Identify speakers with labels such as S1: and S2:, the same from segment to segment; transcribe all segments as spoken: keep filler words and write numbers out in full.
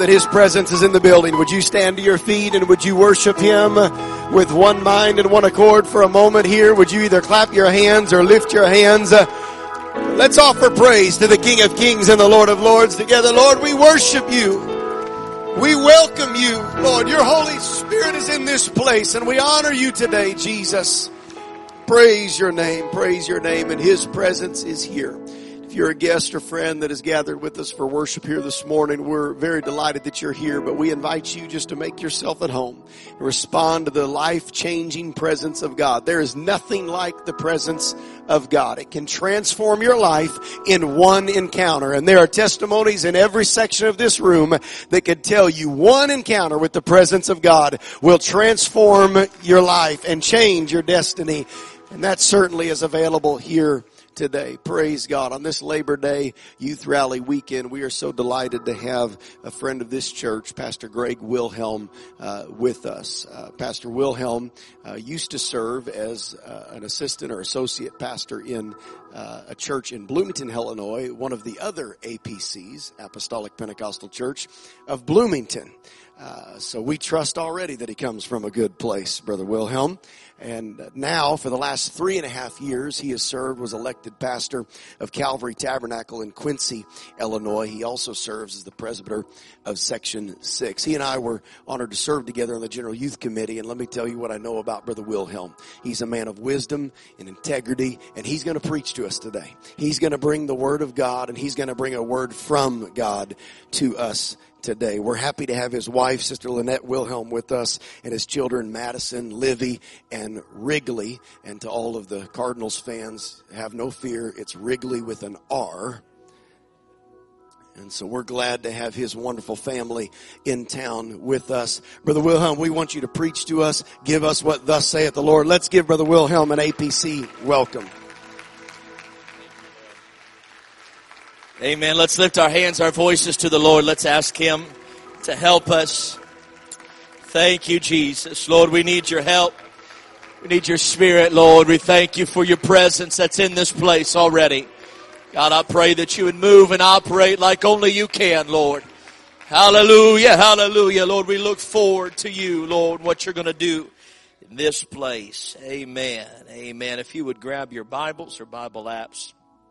S1: that His presence is in the building. Would you stand to your feet and would you worship Him with one mind and one accord for a moment here? Would you either clap your hands or lift your hands? Uh, let's offer praise to the King of Kings and the Lord of Lords together. Lord, we worship You. We welcome You, Lord. Your Holy Spirit is in this place and we honor You today, Jesus. Praise Your name, praise Your name, and His presence is here. If you're a guest or friend that has gathered with us for worship here this morning, we're very delighted that you're here, but we invite you just to make yourself at home and respond to the life-changing presence of God. There is nothing like the presence of God. It can transform your life in one encounter, and there are testimonies in every section of this room that could tell you one encounter with the presence of God will transform your life and change your destiny. And that certainly is available here today. Praise God. On this Labor Day Youth Rally weekend, we are so delighted to have a friend of this church, Pastor Greg Wilhelm, uh, with us. Uh, Pastor Wilhelm uh, used to serve as uh, an assistant or associate pastor in uh, a church in Bloomington, Illinois, one of the other A P Cs, Apostolic Pentecostal Church of Bloomington. Uh, so we trust already that he comes from a good place, Brother Wilhelm. And now, for the last three and a half years, he has served, was elected pastor of Calvary Tabernacle in Quincy, Illinois. He also serves as the presbyter of Section six. He and I were honored to serve together on the General Youth Committee, and let me tell you what I know about Brother Wilhelm. He's a man of wisdom and integrity, and he's going to preach to us today. He's going to bring the Word of God, and he's going to bring a word from God to us today. We're happy to have his wife, Sister Lynette Wilhelm, with us, and his children, Madison, Livy, and Wrigley. And to all of the Cardinals fans, have no fear, it's Wrigley with an R. And so we're glad to have his wonderful family in town with us. Brother Wilhelm, we want you to preach to us. Give us what thus saith the Lord. Let's give Brother Wilhelm an A P C welcome.
S2: Amen. Let's lift our hands, our voices to the Lord. Let's ask Him to help us. Thank You, Jesus. Lord, we need Your help. We need Your Spirit, Lord. We thank You for Your presence that's in this place already. God, I pray that You would move and operate like only You can, Lord. Hallelujah, hallelujah. Lord, we look forward to You, Lord, what You're going to do in this place. Amen, amen. If you would grab your Bibles or Bible apps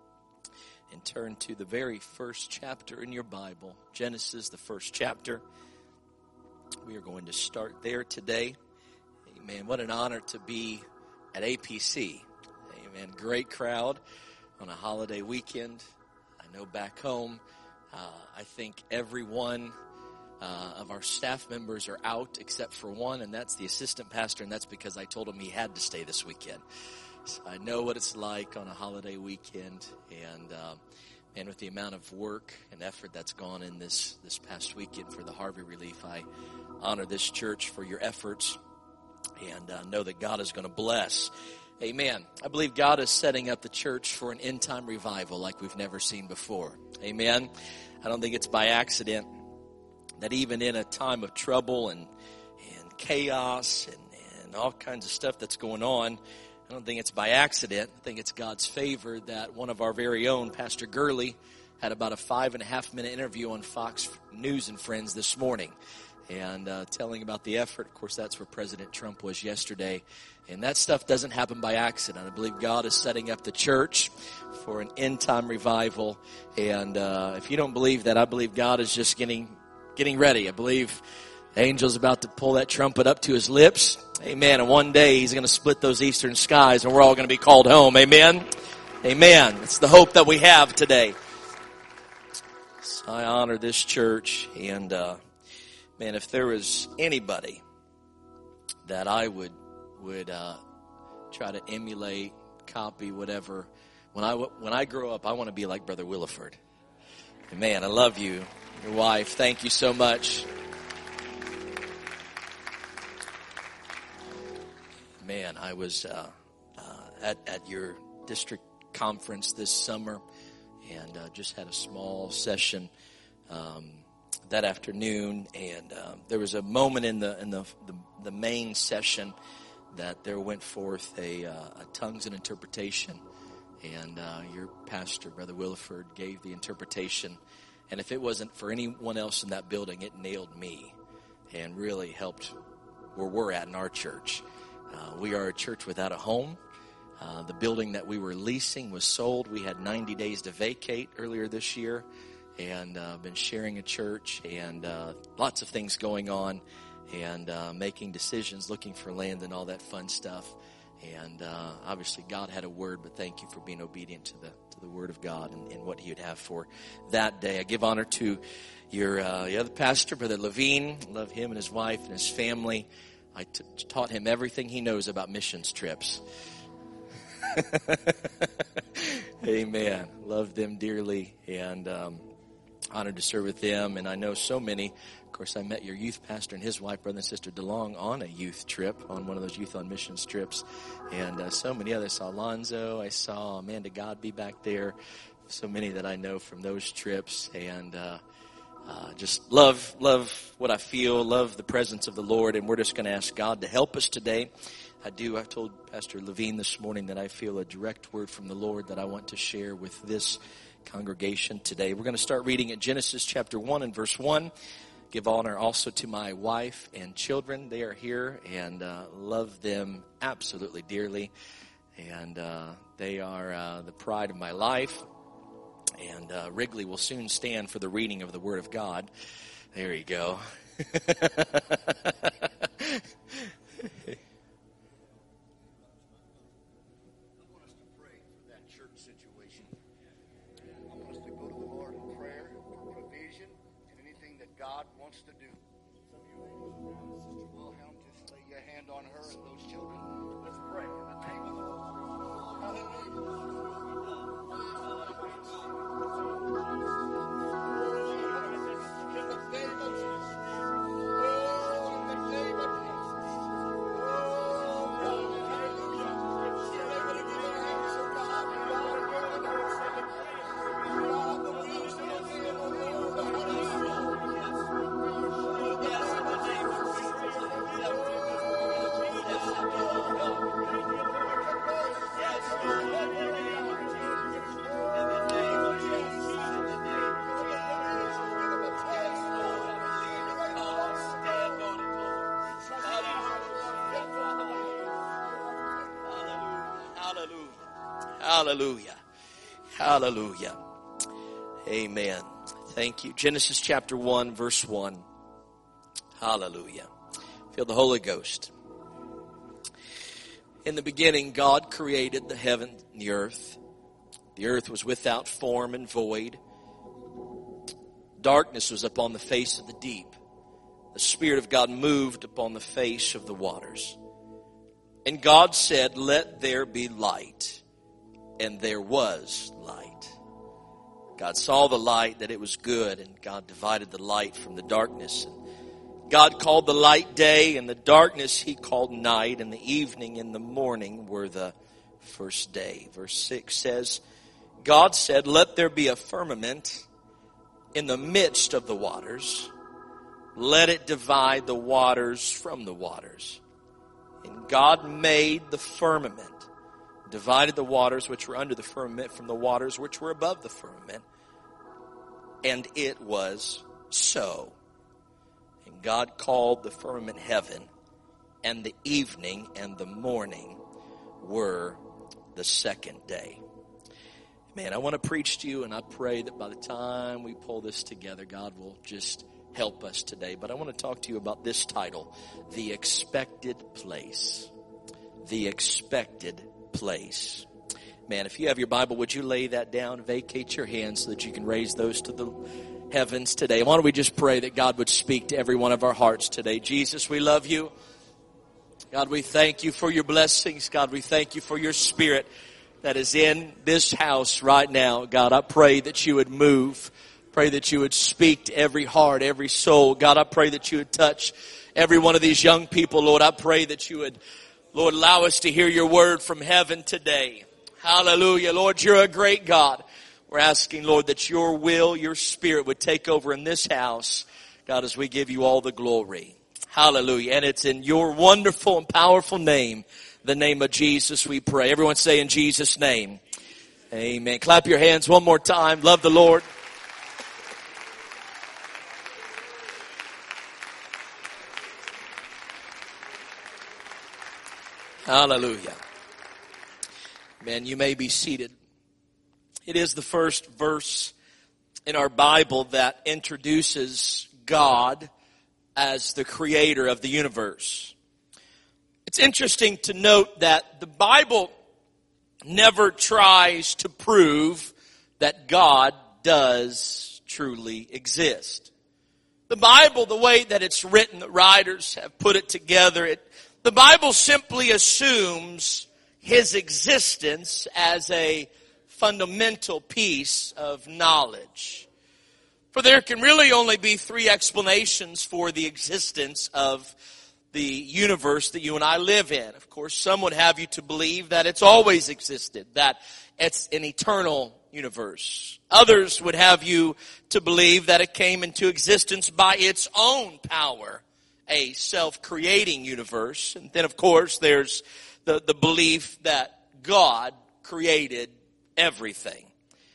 S2: and turn to the very first chapter in your Bible, Genesis, the first chapter. We are going to start there today. Amen. What an honor to be at A P C. Amen. Great crowd on a holiday weekend. I know back home, uh, I think every one uh, of our staff members are out except for one, and that's the assistant pastor, and that's because I told him he had to stay this weekend. So I know what it's like on a holiday weekend, and uh, and with the amount of work and effort that's gone in this, this past weekend for the Harvey Relief, I honor this church for your efforts and uh, know that God is going to bless. Amen. I believe God is setting up the church for an end-time revival like we've never seen before. Amen. I don't think it's by accident that even in a time of trouble and, and chaos and, and all kinds of stuff that's going on, I don't think it's by accident. I think it's God's favor that one of our very own, Pastor Gurley, had about a five and a half minute interview on Fox News and Friends this morning. And uh, telling about the effort. Of course, that's where President Trump was yesterday. And that stuff doesn't happen by accident. I believe God is setting up the church for an end-time revival. And uh, if you don't believe that, I believe God is just getting getting ready. I believe the angel's about to pull that trumpet up to his lips. Amen. And one day he's going to split those eastern skies and we're all going to be called home. Amen. Amen. It's the hope that we have today. So I honor this church. And, uh, man, if there was anybody that I would, would, uh, try to emulate, copy, whatever, when I, when I grow up, I want to be like Brother Williford. Man, I love you, your wife. Thank you so much. Man, I was uh, uh, at, at your district conference this summer and uh, just had a small session um, that afternoon. And uh, there was a moment in the in the, the, the main session that there went forth a, uh, a tongues and interpretation. And uh, your pastor, Brother Williford, gave the interpretation. And if it wasn't for anyone else in that building, it nailed me and really helped where we're at in our church. Uh, we are a church without a home. Uh, the building that we were leasing was sold. We had ninety days to vacate earlier this year, and uh, been sharing a church and uh, lots of things going on, and uh, making decisions, looking for land and all that fun stuff. And uh, obviously God had a word, but thank you for being obedient to the to the word of God and, and what he would have for that day. I give honor to your, uh, your other pastor, Brother Levine. Love him and his wife and his family. I t- taught him everything he knows about missions trips. Amen. Love them dearly, and um, honored to serve with them. And I know so many. Of course, I met your youth pastor and his wife, brother and sister DeLong, on a youth trip, on one of those Youth on Missions trips. And uh, so many others. I saw Alonzo. I saw Amanda Godby back there. So many that I know from those trips. And uh, uh, just love, love what I feel, love the presence of the Lord. And we're just going to ask God to help us today. I do. I told Pastor Levine this morning that I feel a direct word from the Lord that I want to share with this congregation today. We're going to start reading at Genesis chapter one and verse one. Give honor also to my wife and children. They are here, and uh, love them absolutely dearly. And uh, they are uh, the pride of my life. And uh, Wrigley will soon stand for the reading of the Word of God. There you go.
S3: God wants to do. Some of you ladies around Sister Wilhelm, just lay your hand on her and those children. Let's pray in the name of the Lord. Hallelujah. In the name of Jesus. Oh, in the name of Jesus. Oh, God. Hallelujah. You're able to get your hands to God. You are worthy to receive. You are the reason of the Lord. Hallelujah.
S2: Hallelujah. Hallelujah. Amen. Thank you. Genesis chapter one, verse one. Hallelujah. Feel the Holy Ghost. In the beginning, God created the heaven and the earth. The earth was without form and void. Darkness was upon the face of the deep. The Spirit of God moved upon the face of the waters. And God said, "Let there be light." And there was light. God saw the light, that it was good, and God divided the light from the darkness. And God called the light day, and the darkness he called night, and the evening and the morning were the first day. Verse six says, God said, "Let there be a firmament in the midst of the waters. Let it divide the waters from the waters." And God made the firmament, divided the waters which were under the firmament from the waters which were above the firmament. And it was so. And God called the firmament heaven, and the evening and the morning were the second day. Man, I want to preach to you, and I pray that by the time we pull this together, God will just help us today. But I want to talk to you about this title, The Expected Place. The Expected Place. Man, if you have your Bible, would you lay that down, vacate your hands so that you can raise those to the heavens today? Why don't we just pray that God would speak to every one of our hearts today. Jesus, we love you. God, we thank you for your blessings. God, we thank you for your Spirit that is in this house right now. God, I pray that you would move. Pray that you would speak to every heart, every soul. God, I pray that you would touch every one of these young people. Lord, I pray that you would, Lord, allow us to hear your word from heaven today. Hallelujah. Lord, you're a great God. We're asking, Lord, that your will, your Spirit would take over in this house. God, as we give you all the glory. Hallelujah. And it's in your wonderful and powerful name, the name of Jesus, we pray. Everyone say in Jesus' name. Amen. Clap your hands one more time. Love the Lord. Hallelujah. Man, you may be seated. It is the first verse in our Bible that introduces God as the creator of the universe. It's interesting to note that the Bible never tries to prove that God does truly exist. The Bible, the way that it's written, the writers have put it together, it, the Bible simply assumes His existence as a fundamental piece of knowledge. For there can really only be three explanations for the existence of the universe that you and I live in. Of course, some would have you to believe that it's always existed, that it's an eternal universe. Others would have you to believe that it came into existence by its own power, a self-creating universe. And then, of course, there's the, the belief that God created everything.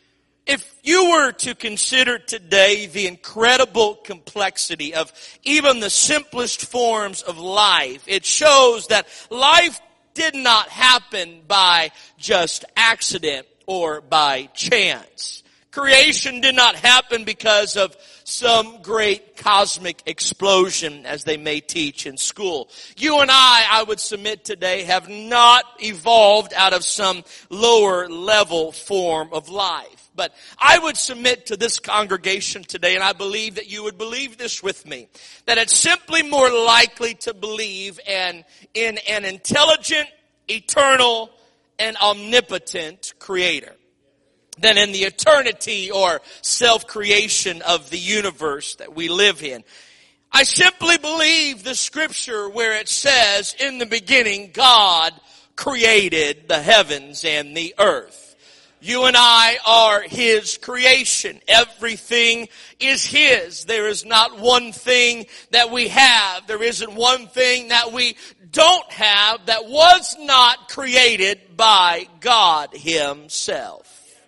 S2: If you were to consider today the incredible complexity of even the simplest forms of life, it shows that life did not happen by just accident or by chance. Creation did not happen because of some great cosmic explosion, as they may teach in school. You and I, I would submit today, have not evolved out of some lower level form of life. But I would submit to this congregation today, and I believe that you would believe this with me, that it's simply more likely to believe in, in an intelligent, eternal, and omnipotent creator than in the eternity or self-creation of the universe that we live in. I simply believe the scripture where it says, in the beginning, God created the heavens and the earth. You and I are His creation. Everything is His. There is not one thing that we have. There isn't one thing that we don't have that was not created by God Himself.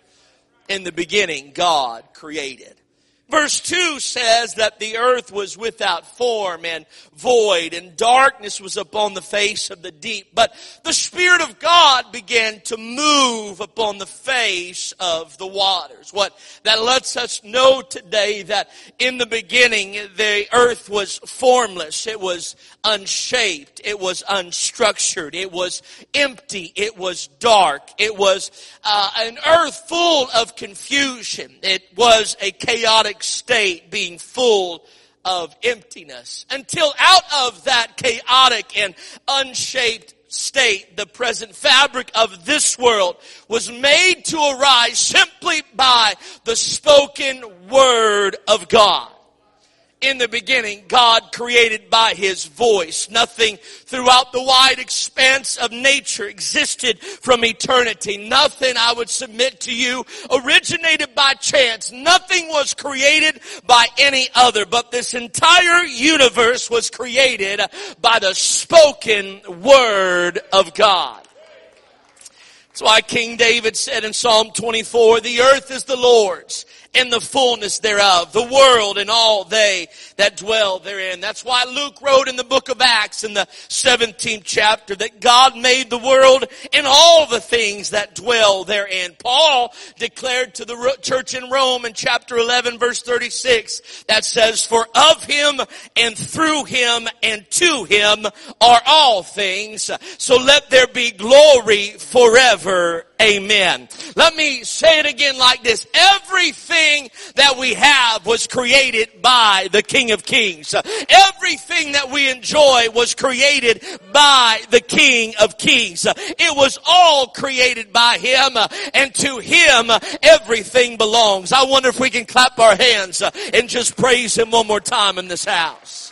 S2: In the beginning, God created. Verse two says that the earth was without form and void, and darkness was upon the face of the deep. But the Spirit of God began to move upon the face of the waters. What that lets us know today, that in the beginning the earth was formless, it was unshaped, it was unstructured, it was empty, it was dark, it was uh, an earth full of confusion. It was a chaotic state, being full of emptiness, until out of that chaotic and unshaped state, the present fabric of this world was made to arise simply by the spoken word of God. In the beginning, God created by His voice. Nothing throughout the wide expanse of nature existed from eternity. Nothing, I would submit to you, originated by chance. Nothing was created by any other. But this entire universe was created by the spoken word of God. That's why King David said in Psalm twenty-four, the earth is the Lord's, and the fullness thereof, the world and all they that dwell therein. That's why Luke wrote in the book of Acts in the seventeenth chapter that God made the world and all the things that dwell therein. Paul declared to the church in Rome in chapter eleven verse thirty-six that says, for of Him and through Him and to Him are all things, so let there be glory forever. Amen. Let me say it again like this. Everything that we have was created by the King of Kings. Everything that we enjoy was created by the King of Kings. It was all created by Him, and to Him everything belongs. I wonder if we can clap our hands and just praise Him one more time in this house.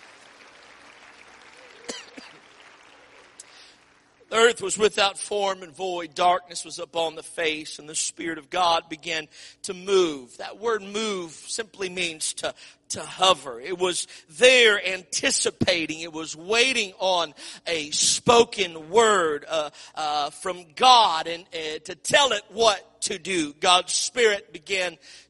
S2: The earth was without form and void. Darkness was upon the face, and the Spirit of God began to move. That word move simply means to, to hover. It was there anticipating. It was waiting on a spoken word uh, uh, from God and uh, to tell it what to do. God's Spirit began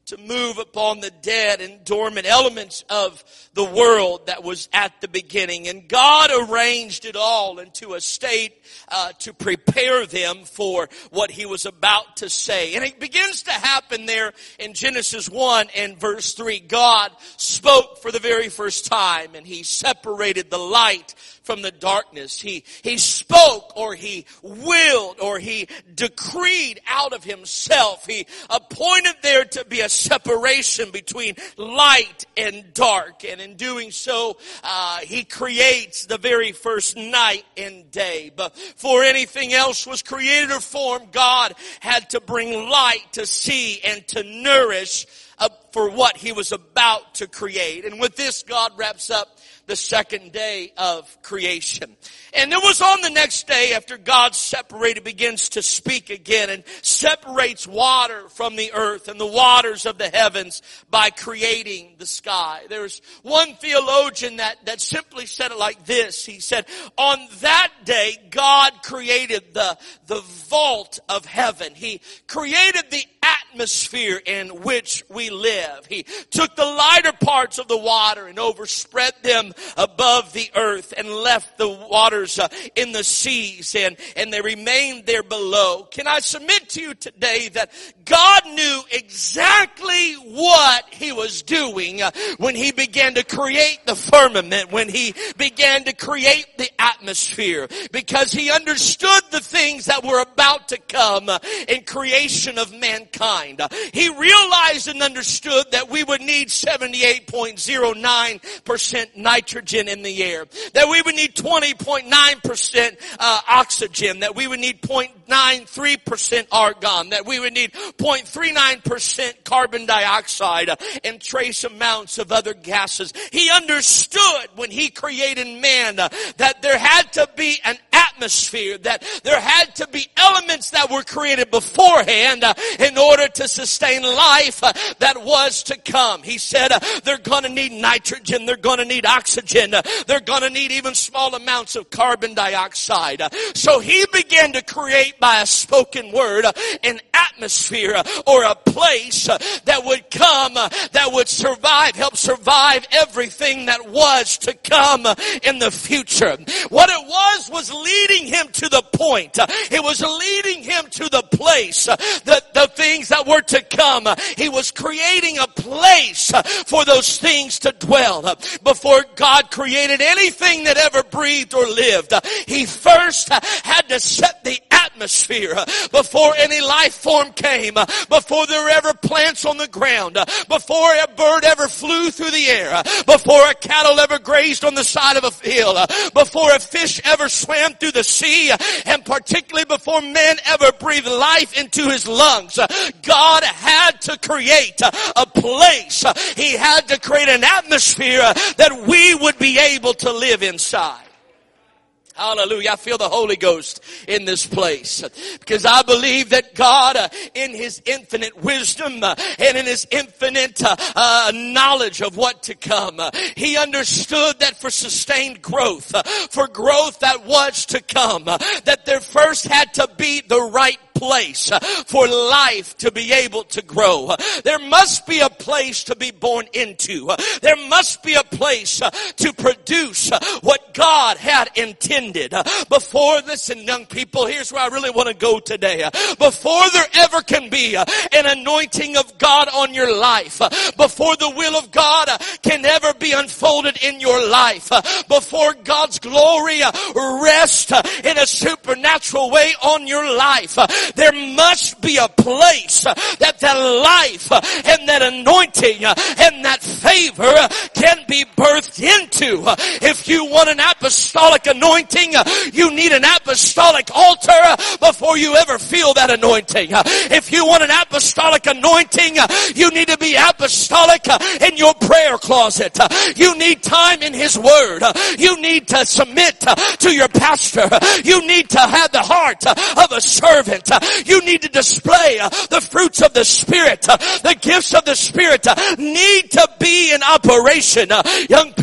S2: to move upon the dead and dormant elements of the world that was at the beginning. And God arranged it all into a state uh, to prepare them for what he was about to say. And it begins to happen there in Genesis one and verse three. God spoke for the very first time, and he separated the light from the darkness. He, he spoke, or he willed, or he decreed out of himself. He appointed there to be a separation between light and dark. And in doing so, uh, he creates the very first night and day. But before anything else was created or formed, God had to bring light to see and to nourish uh, for what he was about to create. And with this, God wraps up the second day of creation. And it was on the next day, after God separated, begins to speak again and separates water from the earth and the waters of the heavens by creating the sky. There's one theologian that, that simply said it like this. He said, on that day, God created the, the vault of heaven. He created the atmosphere in which we live. He took the lighter parts of the water and overspread them above the earth and left the waters uh, in the seas, and, and they remained there below. Can I submit to you today that God knew exactly what he was doing uh, when he began to create the firmament, when he began to create the atmosphere, because he understood the things that were about to come uh, in creation of mankind. Uh, he realized and understood that we would need seventy-eight point zero nine percent nitrogen in the air, that we would need twenty point nine percent uh, oxygen, that we would need zero point nine three percent argon, that we would need zero point three nine percent carbon dioxide, uh, and trace amounts of other gases. He understood when he created man uh, that there had to be an atmosphere, that there had to be elements that were created beforehand uh, in order to sustain life uh, that was to come. He said uh, they're going to need nitrogen, they're going to need oxygen, uh, they're going to need even small amounts of carbon dioxide. Uh, so he began to create by a spoken word uh, an atmosphere uh, or a place uh, that would come, uh, that would survive, help survive everything that was to come uh, in the future. What it was was leading him to the point. Uh, it was leading him to the place, uh, the, the things that were to come. Uh, he was creating a place uh, for those things to dwell. Uh, before God created anything that ever breathed or lived, uh, he first uh, had to set the atmosphere uh, before any life form came, uh, before there were ever plants on the ground, uh, before a bird ever flew through the air, uh, before a cattle ever grazed on the side of a field, uh, before a fish ever swam through the sea, uh, and particularly before man ever breathed life into his lungs. Uh, God had to create uh, a place. Uh, he had to create an atmosphere uh, that we would be able to live inside. Hallelujah. I feel the Holy Ghost in this place, because I believe that God uh, in his infinite wisdom uh, and in his infinite uh, uh, knowledge of what to come, uh, he understood that for sustained growth, uh, for growth that was to come, uh, that there first had to be the right place uh, for life to be able to grow. Uh, there must be a place to be born into. Uh, there must be a place uh, to produce uh, what God had intended. Uh, before, listen, young people, here's where I really want to go today. Uh, before there ever can be uh, an anointing of God on your life, uh, before the will of God uh, can ever be unfolded in your life, uh, before God's glory uh, rests uh, in a supernatural way on your life, uh, there must be a place uh, that that life uh, and that anointing uh, and that favor uh, can be birthed into. Uh, if you want an apostolic anointing, uh, you need an apostolic altar uh, before you ever feel that anointing. Uh, if you want an apostolic anointing, uh, you need to be apostolic uh, in your prayer closet. Uh, you need time in his word. Uh, you need to submit uh, to your pastor. Uh, you need to have the heart uh, of a servant. Uh, You need to display uh, the fruits of the Spirit. Uh, the gifts of the Spirit uh, need to be in operation. Uh, young people, if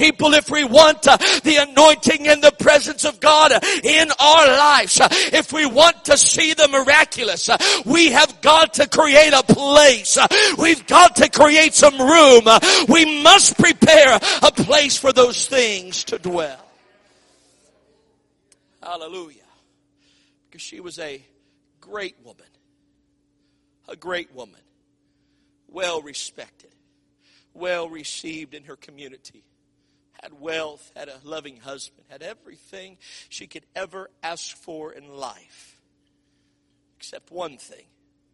S2: if we want uh, the anointing and the presence of God uh, in our lives, uh, if we want to see the miraculous, uh, we have got to create a place. Uh, we've got to create some room. Uh, we must prepare a place for those things to dwell. Hallelujah. Because she was a great woman. A great woman. Well respected. Well received in her community. Had wealth. Had a loving husband. Had everything she could ever ask for in life. Except one thing.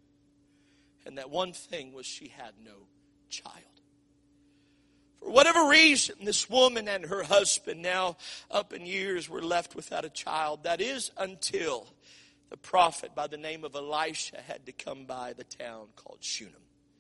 S2: And that one thing was she had no child. For whatever reason, this woman and her husband, now up in years, were left without a child. That is until the prophet by the name of Elisha had to come by the town called Shunem.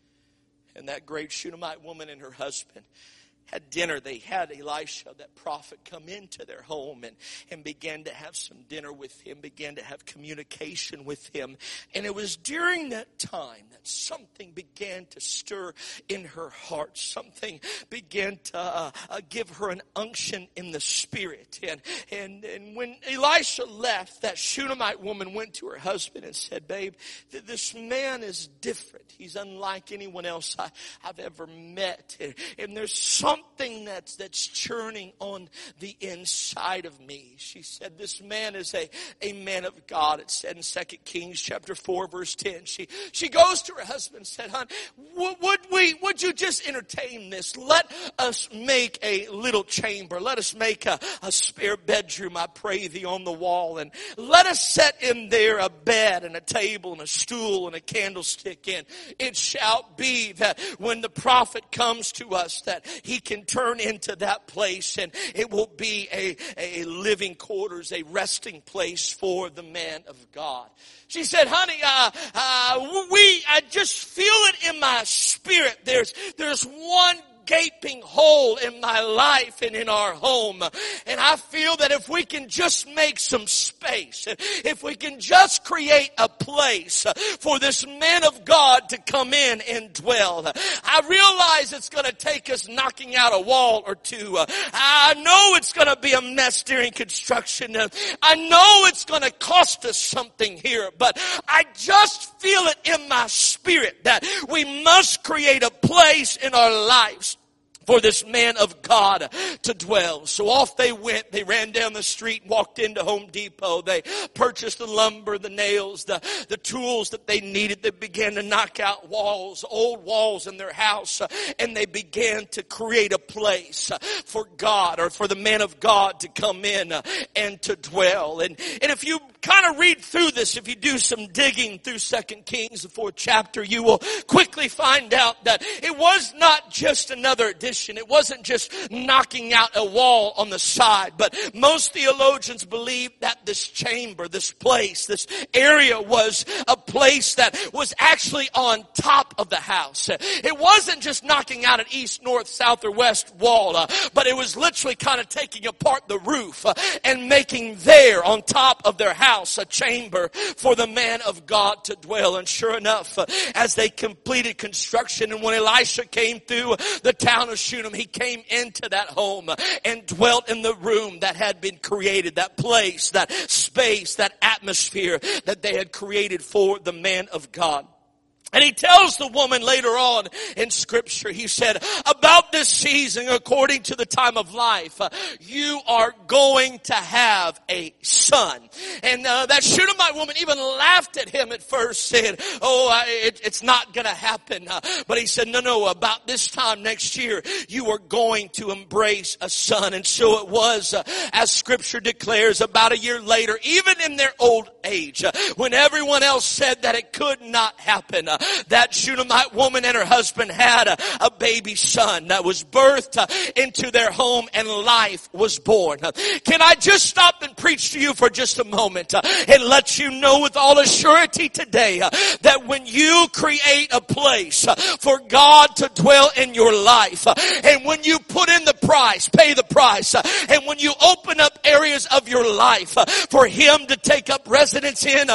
S2: And that great Shunammite woman and her husband had dinner. They had Elisha, that prophet, come into their home and, and began to have some dinner with him, began to have communication with him. And it was during that time that something began to stir in her heart. Something began to uh, uh, give her an unction in the spirit. And, and, and when Elisha left, that Shunammite woman went to her husband and said, babe, th- this man is different. He's unlike anyone else I, I've ever met. And, and there's something Something that's, that's churning on the inside of me. She said, this man is a, a man of God. It said in Second Kings chapter four, verse ten. She, she goes to her husband and said, hon, w- would we, would you just entertain this? Let us make a little chamber. Let us make a, a spare bedroom, I pray thee, on the wall. And let us set in there a bed and a table and a stool and a candlestick. And it shall be that when the prophet comes to us, that he can turn into that place, and it will be a, a living quarters, a resting place for the man of God. She said, honey, uh, uh, we, I just feel it in my spirit. There's, there's one gaping hole in my life and in our home. And I feel that if we can just make some space, if we can just create a place for this man of God to come in and dwell. I realize it's going to take us knocking out a wall or two. I know it's going to be a mess during construction. I know it's going to cost us something here, but I just feel it in my spirit that we must create a place in our lives for this man of God to dwell. So off they went. They ran down the street, walked into Home Depot. They purchased the lumber, the nails, the, the tools that they needed. They began to knock out walls, old walls in their house, and they began to create a place for God, or for the man of God to come in and to dwell. And, and if you kind of read through this, if you do some digging through Second Kings, the fourth chapter, you will quickly find out that it was not just another addition. It wasn't just knocking out a wall on the side, but most theologians believe that this chamber, this place, this area was a place that was actually on top of the house. It wasn't just knocking out an east, north, south, or west wall, uh, but it was literally kind of taking apart the roof uh, and making there on top of their house a chamber for the man of God to dwell. And sure enough, uh, as they completed construction, and when Elisha came through the town of Shunem, he came into that home and dwelt in the room that had been created, that place, that space, that atmosphere that they had created for the man of God. And he tells the woman later on in Scripture, he said, about this season, according to the time of life, uh, you are going to have a son. And uh, that Shunammite woman even laughed at him at first, said, oh, uh, it, it's not going to happen. Uh, but he said, no, no, about this time next year, you are going to embrace a son. And so it was, uh, as Scripture declares, about a year later, even in their old age, uh, when everyone else said that it could not happen, uh, that Shunammite woman and her husband had a, a baby son that was birthed uh, into their home, and life was born. Uh, can I just stop and preach to you for just a moment uh, and let you know with all assurity today uh, that when you create a place uh, for God to dwell in your life, uh, and when you put in the price, pay the price, uh, and when you open up areas of your life uh, for Him to take up residence in, uh,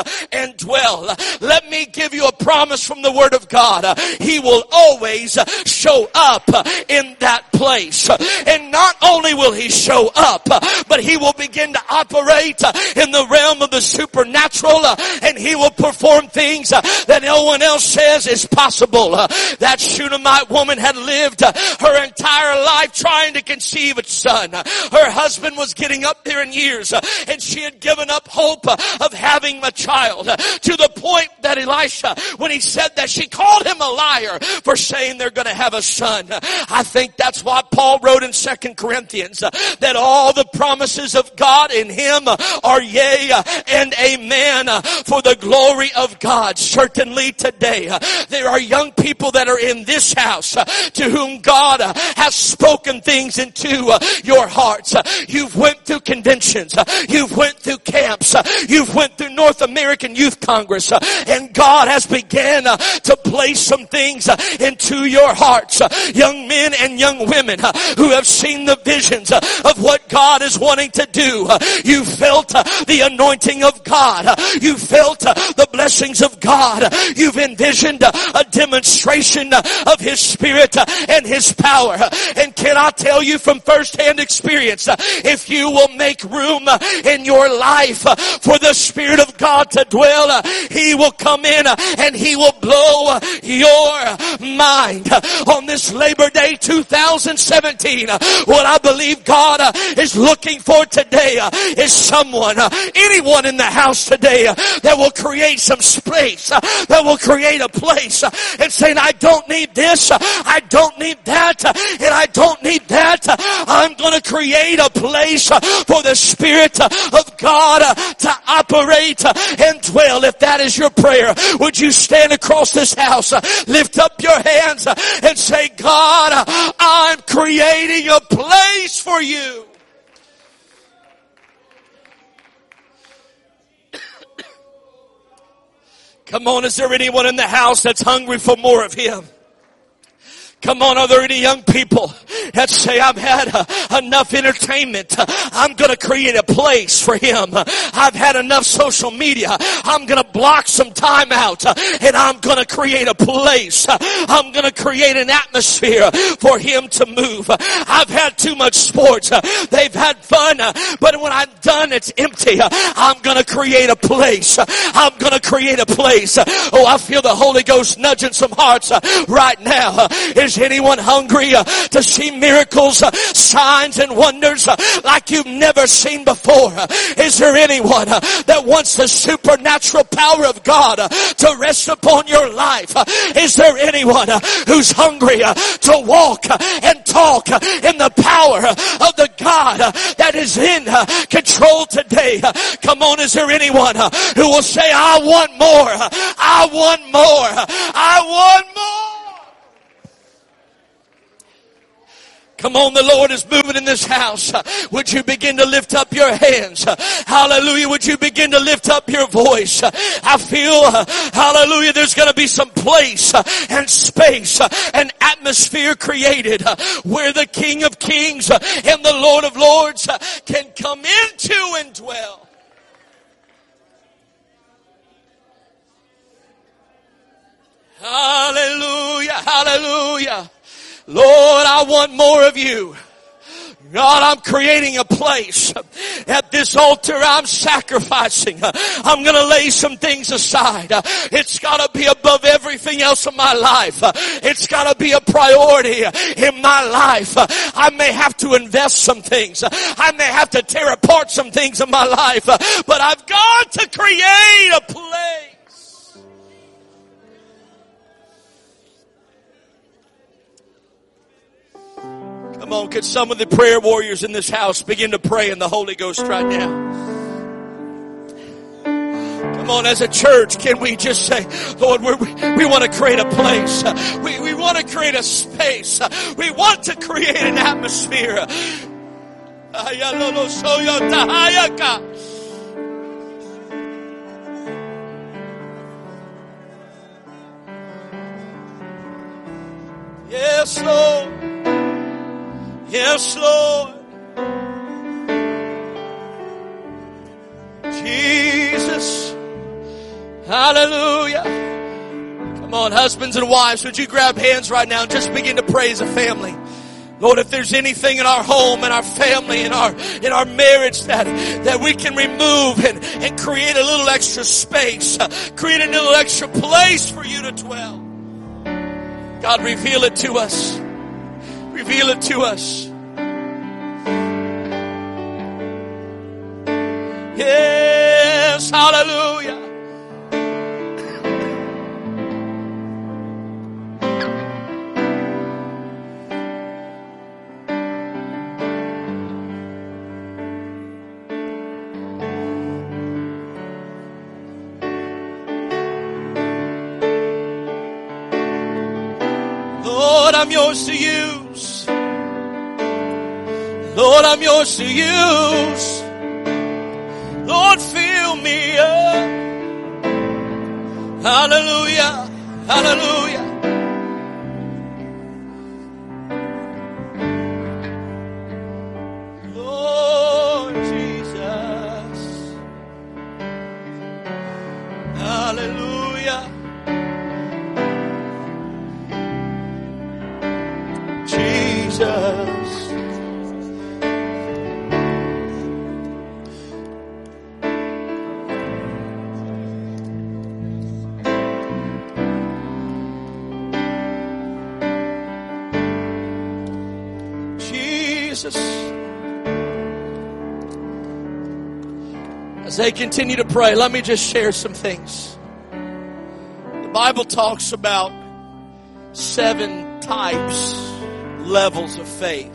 S2: and dwell. Let me give you a promise from the Word of God. He will always show up in that place. And not only will He show up, but He will begin to operate in the realm of the supernatural, and He will perform things that no one else says is possible. That Shunammite woman had lived her entire life trying to conceive a son. Her husband was getting up there in years, and she had given up hope of having a child, to the point that Elisha, when he said that, she called him a liar for saying they're going to have a son. I think that's why Paul wrote in Second Corinthians that all the promises of God in Him are yea and amen for the glory of God. Certainly today there are young people that are in this house to whom God has spoken things into your hearts. You've went through conventions, you've went through camps, you've went through North American Youth Congress, and God has began to place some things into your hearts. Young men and young women who have seen the visions of what God is wanting to do. You felt the anointing of God. You felt the blessings of God. You've envisioned a demonstration of His Spirit and His power. And can I tell you from firsthand experience, if you will make room in your life for the Spirit of God to dwell, He will come in and He will blow your mind. On this Labor Day two thousand seventeen, what I believe God is looking for today is someone, anyone in the house today that will create some space, that will create a place and saying, I don't need this, I don't need that, and I don't need that. I'm going to create a place for the Spirit of God to operate and dwell. If that is your prayer, would you stand across this house, lift up your hands and say, God, I'm creating a place for you. Come on, is there anyone in the house that's hungry for more of Him? Come on, are there any young people that say, I've had uh, enough entertainment. I'm going to create a place for Him. I've had enough social media. I'm going to block some time out uh, and I'm going to create a place. I'm going to create an atmosphere for Him to move. I've had too much sports. Uh, they've had fun, uh, but when I'm done, it's empty. Uh, I'm going to create a place. Uh, I'm going to create a place. Uh, oh, I feel the Holy Ghost nudging some hearts uh, right now. Uh, Is anyone hungry uh, to see miracles, uh, signs and wonders uh, like you've never seen before? Uh, is there anyone uh, that wants the supernatural power of God uh, to rest upon your life? Uh, is there anyone uh, who's hungry uh, to walk uh, and talk uh, in the power uh, of the God uh, that is in uh, control today? Uh, come on, is there anyone uh, who will say, I want more, uh, I want more, uh, I want more? Come on, the Lord is moving in this house. Would you begin to lift up your hands? Hallelujah. Would you begin to lift up your voice? I feel, hallelujah, there's going to be some place and space and atmosphere created where the King of Kings and the Lord of Lords can come into and dwell. Hallelujah. Hallelujah. Lord, I want more of you. God, I'm creating a place. At this altar, I'm sacrificing. I'm going to lay some things aside. It's got to be above everything else in my life. It's got to be a priority in my life. I may have to invest some things. I may have to tear apart some things in my life. But I've got to create a place. Come on, could some of the prayer warriors in this house begin to pray in the Holy Ghost right now? Come on, as a church, can we just say, Lord, we're, we want to create a place. We, we want to create a space. We want to create an atmosphere. Yes, Lord. Yes, Lord. Jesus. Hallelujah. Come on, husbands and wives, would you grab hands right now and just begin to pray as a family? Lord, if there's anything in our home, in our family, in our in our marriage that, that we can remove and, and create a little extra space, uh, create a little extra place for you to dwell. God, reveal it to us. Reveal it to us. Yes, hallelujah. Lord, I'm yours to use. Lord, I'm yours to use. Lord, fill me up. Hallelujah. Hallelujah. Lord Jesus. Hallelujah. Jesus. Jesus. As they continue to pray, let me just share some things. The Bible talks about seven types, levels of faith.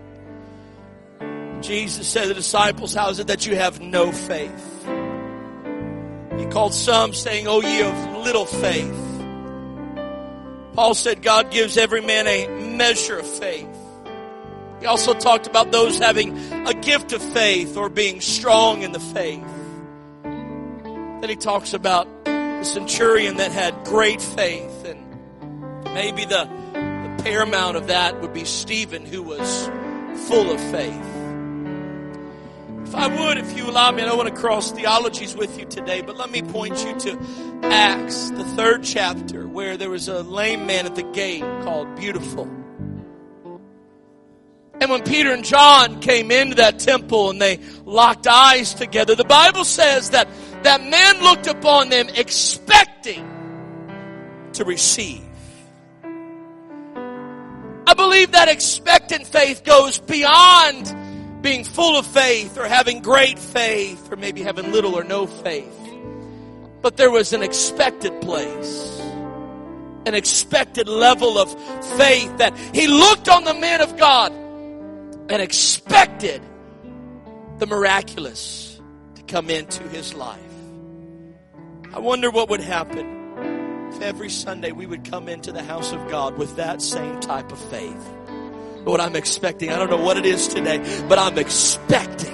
S2: Jesus said to the disciples, how is it that you have no faith? He called some saying, oh, ye of little faith. Paul said God gives every man a measure of faith. He also talked about those having a gift of faith or being strong in the faith. Then he talks about the centurion that had great faith, and maybe the, the paramount of that would be Stephen, who was full of faith. If I would, if you allow me, I don't want to cross theologies with you today, but let me point you to Acts, the third chapter, where there was a lame man at the gate called Beautiful. And when Peter and John came into that temple and they locked eyes together, the Bible says that that man looked upon them expecting to receive. I believe that expectant faith goes beyond being full of faith or having great faith or maybe having little or no faith. But there was an expected place, an expected level of faith that he looked on the man of God and expected the miraculous to come into his life. I wonder what would happen if every Sunday we would come into the house of God with that same type of faith. Lord, I'm expecting, I don't know what it is today, but I'm expecting.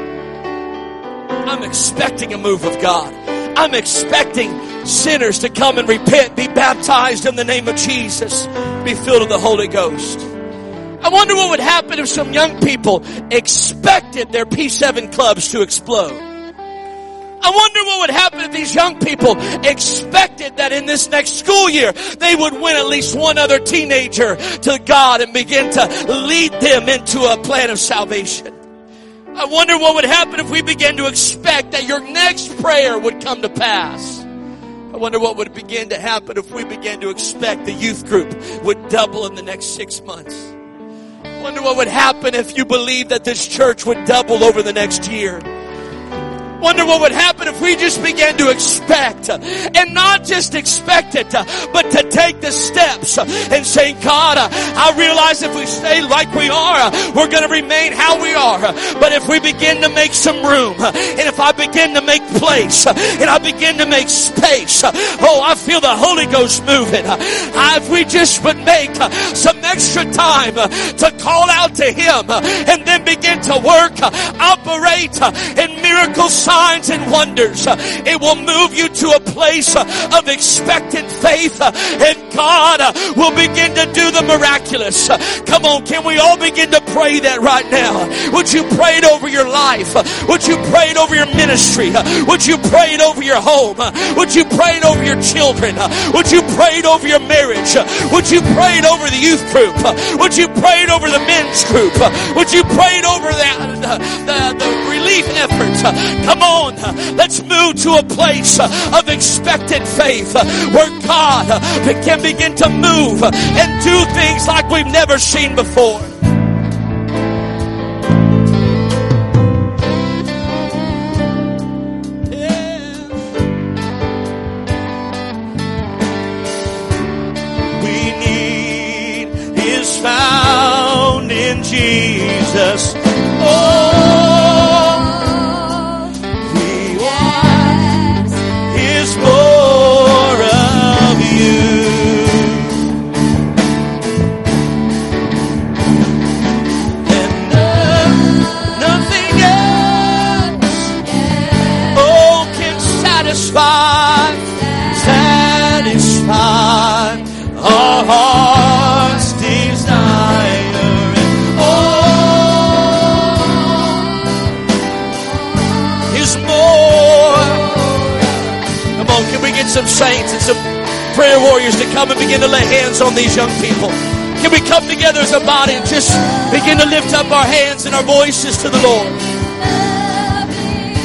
S2: I'm expecting a move of God. I'm expecting sinners to come and repent, be baptized in the name of Jesus, be filled with the Holy Ghost. I wonder what would happen if some young people expected their P seven clubs to explode. I wonder what would happen if these young people expected that in this next school year they would win at least one other teenager to God and begin to lead them into a plan of salvation. I wonder what would happen if we began to expect that your next prayer would come to pass. I wonder what would begin to happen if we began to expect the youth group would double in the next six months. I wonder what would happen if you believed that this church would double over the next year. Wonder what would happen if we just began to expect, and not just expect it, but to take the steps and say, God, I realize if we stay like we are, we're going to remain how we are. But if we begin to make some room, and if I begin to make place, and I begin to make space, oh, I feel the Holy Ghost moving. If we just would make some extra time to call out to Him, and then begin to work, operate in miracles, signs and wonders. It will move you to a place of expectant faith, and God will begin to do the miraculous. Come on, can we all begin to pray that right now? Would you pray it over your life? Would you pray it over your ministry? Would you pray it over your home? Would you pray it over your children? Would you pray it over your marriage? Would you pray it over the youth group? Would you pray it over the men's group? Would you pray it over the, the, the, the relief efforts? Come on, let's move to a place of expectant faith where God can begin to move and do things like we've never seen before. Found in Jesus. Oh, we want is more of you. And uh, nothing else, oh, can satisfy, satisfy our hearts. Can we get some saints and some prayer warriors to come and begin to lay hands on these young people? Can we come together as a body and just begin to lift up our hands and our voices to the Lord?